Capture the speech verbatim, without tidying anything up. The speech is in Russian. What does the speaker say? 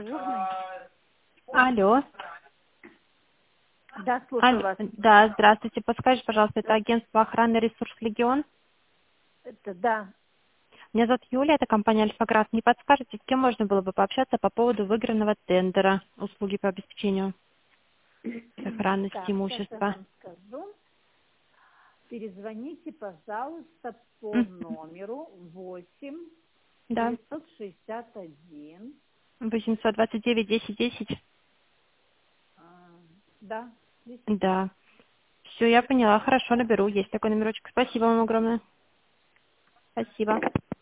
Дежурный? Алло. Да, слушаю Аль- вас. Да, здравствуйте. Подскажите, пожалуйста, это агентство охраны ресурс Легион? Это да. Меня зовут Юлия, это компания Альфа-Граф. Не подскажете, с кем можно было бы пообщаться по поводу выигранного тендера услуги по обеспечению сохранности Так, сейчас я имущества? вам скажу. Перезвоните, пожалуйста, по М, номеру восемь Да. девятьсот шестьдесят один. восемьсот двадцать девять десять десять. А, да, десять. Да. Все, я поняла. Хорошо, наберу. Есть такой номерочек. Спасибо вам огромное. Спасибо.